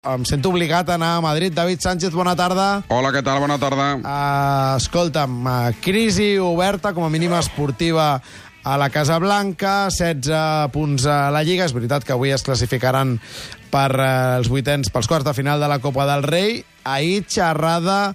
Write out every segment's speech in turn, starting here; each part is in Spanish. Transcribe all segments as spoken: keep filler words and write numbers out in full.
Em sento obligat a anar a Madrid. David Sánchez, bona tarda. Hola, què tal? Bona tarda. Uh, escolta'm, uh, crisi oberta, com a mínim esportiva, a la Casa Blanca, setze punts a la Lliga. És veritat que avui es classificaran per uh, els vuitens, pels quarts de final de la Copa del Rei. Ahir xerrada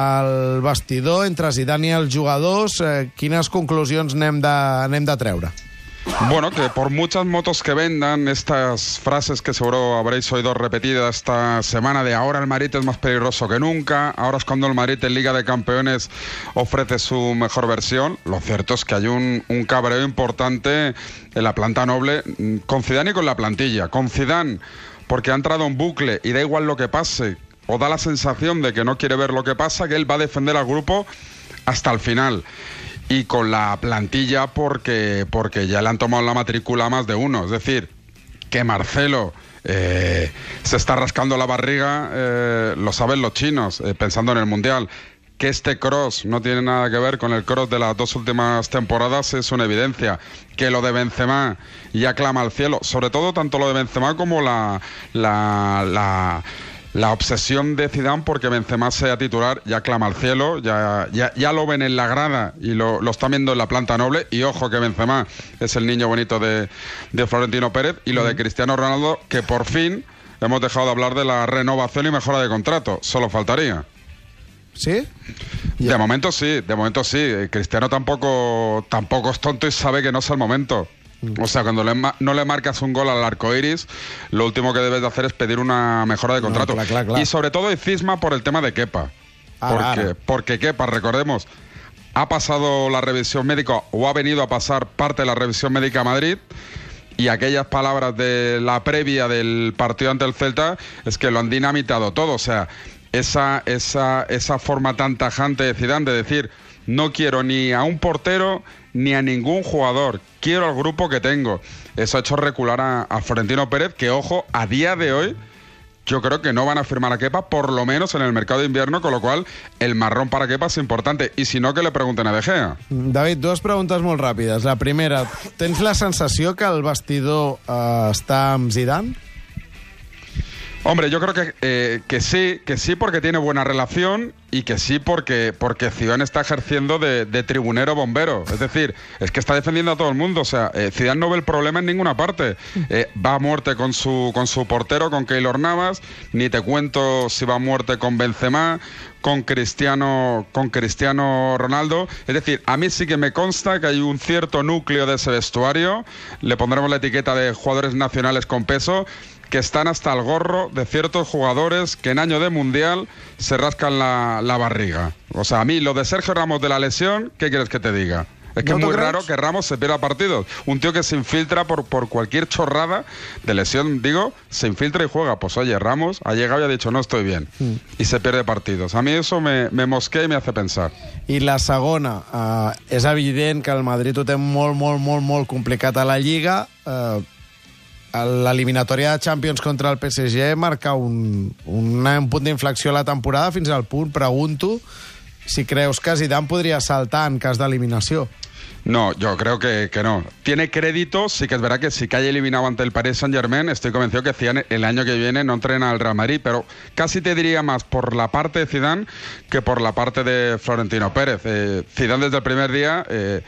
al vestidor entre Zidane i els jugadors. Uh, quines conclusions n'hem de, n'hem de treure? Bueno, que por muchas motos que vendan, estas frases que seguro habréis oído repetidas esta semana de ahora el Madrid es más peligroso que nunca, ahora es cuando el Madrid en Liga de Campeones ofrece su mejor versión. Lo cierto es que hay un, un cabreo importante en la planta noble con Zidane y con la plantilla. Con Zidane, porque ha entrado en bucle y da igual lo que pase, o da la sensación de que no quiere ver lo que pasa, que él va a defender al grupo hasta el final. Y con la plantilla porque, porque ya le han tomado la matrícula más de uno. Es decir, que Marcelo eh, se está rascando la barriga, eh, lo saben los chinos, eh, pensando en el Mundial. Que este cross no tiene nada que ver con el cross de las dos últimas temporadas es una evidencia. Que lo de Benzema ya clama al cielo. Sobre todo tanto lo de Benzema como la... la, la La obsesión de Zidane porque Benzema sea titular ya clama al cielo, ya, ya, ya lo ven en la grada y lo, lo están viendo en la planta noble. Y ojo que Benzema es el niño bonito de, de Florentino Pérez. Y lo de Cristiano Ronaldo, que por fin hemos dejado de hablar de la renovación y mejora de contrato. Solo faltaría. ¿Sí? De yeah. momento sí, de momento sí. Cristiano tampoco, tampoco es tonto y sabe que no es el momento. O sea, cuando le no le marcas un gol al arco iris, lo último que debes de hacer es pedir una mejora de contrato. No, claro, claro. Y sobre todo hay cisma por el tema de Kepa. Ah, porque, claro. porque Kepa, recordemos, ha pasado la revisión médica o ha venido a pasar parte de la revisión médica a Madrid. Y aquellas palabras de la previa del partido ante el Celta es que lo han dinamitado todo. O sea, esa, esa, esa forma tan tajante de Zidane de decir: no quiero ni a un portero ni a ningún jugador, quiero al grupo que tengo. Eso ha hecho recular a, a Florentino Pérez, que ojo, a día de hoy yo creo que no van a firmar a Kepa, por lo menos en el mercado de invierno, con lo cual el marrón para Kepa es importante, i si no, que le pregunten a De Gea. David, dues preguntes molt ràpides. La primera, tens la sensació que el vestidor eh, està amb Zidane? Hombre, yo creo que, eh, que sí, que sí porque tiene buena relación y que sí porque, porque Zidane está ejerciendo de, de tribunero bombero. Es decir, es que está defendiendo a todo el mundo. O sea, eh, Zidane no ve el problema en ninguna parte. Eh, va a muerte con su, con su portero, con Keylor Navas. Ni te cuento si va a muerte con Benzema, con Cristiano, con Cristiano Ronaldo. Es decir, a mí sí que me consta que hay un cierto núcleo de ese vestuario. Le pondremos la etiqueta de jugadores nacionales con peso, que están hasta el gorro de ciertos jugadores que en año de Mundial se rascan la, la barriga. O sea, a mí lo de Sergio Ramos de la lesión, ¿qué quieres que te diga? Es que ¿No es muy raro que Ramos se pierda partidos. Un tío que se infiltra por, por cualquier chorrada de lesión, digo, se infiltra y juega. Pues oye, Ramos ha llegado y ha dicho no estoy bien. Mm. Y se pierde partidos. A mí eso me, me mosquea y me hace pensar. I la segona, uh, és evident que el Madrid ho té molt, molt, molt, molt complicat a la Lliga. Uh, L'eliminatòria de Champions contra el P S G marca un, un, un punt d'inflexió a la temporada, fins al punt, pregunto, si creus que Zidane podria saltar en cas d'eliminació. No, yo creo que, que no. Tiene crédito, sí que es verdad que sí que haya eliminado ante el Paris Saint-Germain, estoy convencido que Zidane el año que viene no entrena al Real Madrid, pero casi te diría más por la parte de Zidane que por la parte de Florentino Pérez. Eh, Zidane desde el primer día... Eh,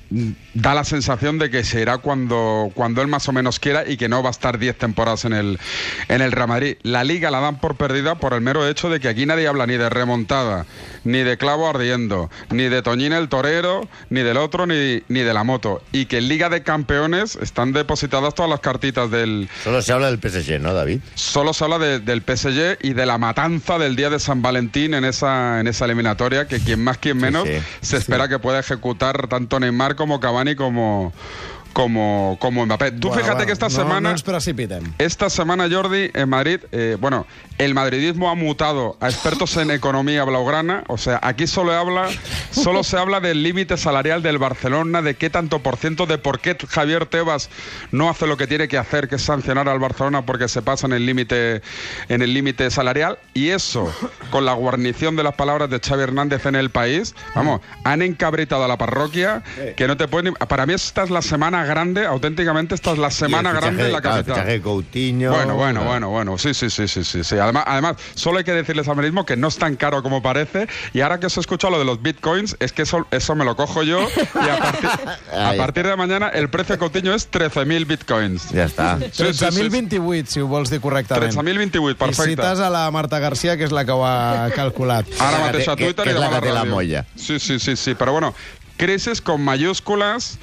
da la sensación de que se irá cuando, cuando él más o menos quiera y que no va a estar diez temporadas en el, en el Real Madrid. La Liga la dan por perdida por el mero hecho de que aquí nadie habla ni de remontada, ni de clavo ardiendo, ni de Toñín el torero, ni del otro, ni, ni de la moto. Y que en Liga de Campeones están depositadas todas las cartitas del... Solo se habla del P S G, ¿no, David? Solo se habla de, del P S G y de la matanza del día de San Valentín en esa, en esa eliminatoria, que quien más, quien menos, sí, sí. se espera sí. que pueda ejecutar tanto Neymar como Cavani como, como, como Mbappé. Tú bueno, fíjate bueno, que esta no, semana... No ens precipitem. Esta semana, Jordi, en Madrid, eh, bueno, el madridismo ha mutado a expertos en economía blaugrana. O sea, aquí solo, habla, solo se habla del límite salarial del Barcelona, de qué tanto por ciento, de por qué Javier Tebas no hace lo que tiene que hacer, que es sancionar al Barcelona porque se pasa en el límite en el límite salarial. Y eso, con la guarnición de las palabras de Xavi Hernández en El País, vamos, han encabritado a la parroquia, que no te pueden... Para mí esta es la semana grande, auténticamente esta es la semana fichaje, grande en la claro, capital. el fichaje de Coutinho. Bueno, bueno, claro. bueno, bueno, sí, sí, sí, sí, sí, sí. Además, además, solo hay que decirles ahora mismo que no es tan caro como parece, y ahora que os he escuchado lo de los bitcoins, es que eso, eso me lo cojo yo, y a partir, a partir de mañana el precio de Coutinho es trece mil bitcoins. Ja està. Sí, sí, tretze mil sí. vint-i-vuit, si ho vols dir correctament. tretze mil vint-i-vuit, perfecte. I cites a la Marta García, que és la que ho ha calculat. Ahora Que- mateix a que- Twitter que y es la demà a que té la ràdio. molla. Sí, sí, sí, sí. Pero bueno, crisis con mayúsculas,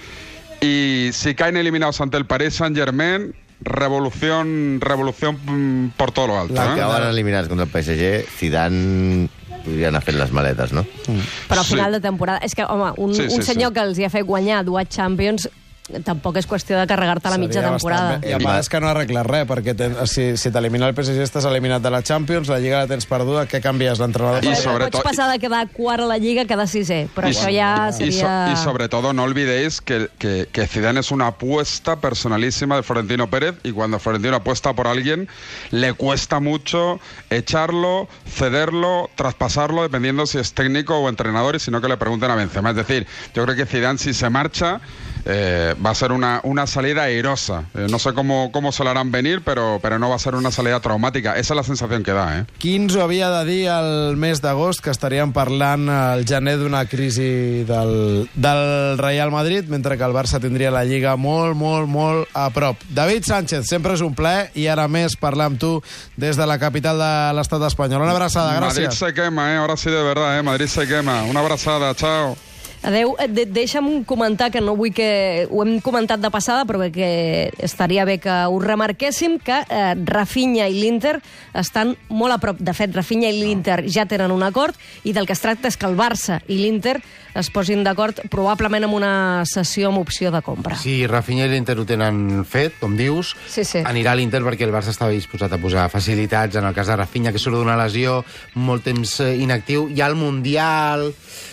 y si caen eliminados ante el Paris Saint-Germain, revolución, revolución mm, por todo lo alto. La ¿eh? que Acaben eliminats contra el P S G, Zidane podria anar fent les maletes, no? Però a Sí. final de temporada... És que, home, un, Sí, sí, un senyor sí. que els hi ha fet guanyar dues Champions tampoc és qüestió de carregar-te la mitja Seria temporada. bastant bé. I a part és que no arregles res, perquè ten, si, si t'elimina el P S G estàs eliminat de la Champions, la Lliga la tens perduda, què canvies? L'entrenador? I Pots sobretot- passar de quedar quart a la Lliga a quedar sisè, però Y, això ja y so- seria... y sobre todo no olvidéis que, que, que Zidane es una apuesta personalísima de Florentino Pérez, y cuando Florentino apuesta por alguien le cuesta mucho echarlo, cederlo, traspasarlo, dependiendo si es técnico o entrenador, y si no que le pregunten a Benzema. Es decir, yo creo que Zidane, si se marcha, eh, va a ser una, una salida airosa. Eh, no sé cómo, cómo se la harán venir, pero, pero no va a ser una salida traumática. Esa es la sensación que da, ¿eh? Qui ens ho havia de dir el mes d'agost, que estaríem parlant al gener d'una crisi del, del Real Madrid, mentre que el Barça tindria la Lliga molt, molt, molt a prop. David Sánchez, sempre és un plaer, i ara més parlar amb tu des de la capital de l'estat espanyol. Una abraçada, Madrid gràcies. se quema, ¿eh? Ahora sí de verdad, ¿eh? Madrid se quema. Una abrazada, chao. Adéu, eh, de, deixa'm comentar, que no vull que... Ho hem comentat de passada, però que estaria bé que ho remarquéssim, que eh, Rafinha i l'Inter estan molt a prop. De fet, Rafinha i l'Inter ja tenen un acord, i del que es tracta és que el Barça i l'Inter es posin d'acord probablement amb una sessió amb opció de compra. Si Rafinha i l'Inter ho tenen fet, com dius, Sí, sí. anirà a l'Inter perquè el Barça estava disposat a posar facilitats en el cas de Rafinha, que surt d'una lesió, molt temps eh, inactiu. Hi ha el Mundial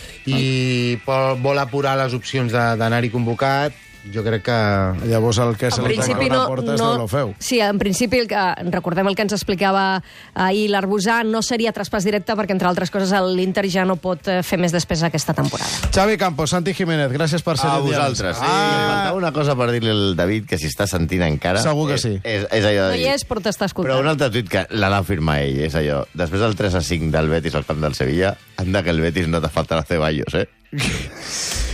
i vol, vol apurar les opcions de- d'anar-hi convocat. Jo crec que... Llavors el que se En li principi tanca no, una porta és no, de l'Ofeu. sí, en principi el que, recordem el que ens explicava ahir l'Arbusà, no seria traspàs directe perquè, entre altres coses, l'Inter ja no pot eh, fer més despesa aquesta temporada. Xavi Campos, Santi Jiménez, gràcies per ser A un dia més. vosaltres. Sí, em faltava una cosa per dir-li al David, que si està sentint encara... Segur que sí. És, és, és allò No de hi dir... és, però t'està Però escoltant. un altre tuit que l'ha d'afirmar ell, és allò. Després del tres a cinc del Betis al camp del Sevilla, anda que el Betis no te falta los ceballos, eh?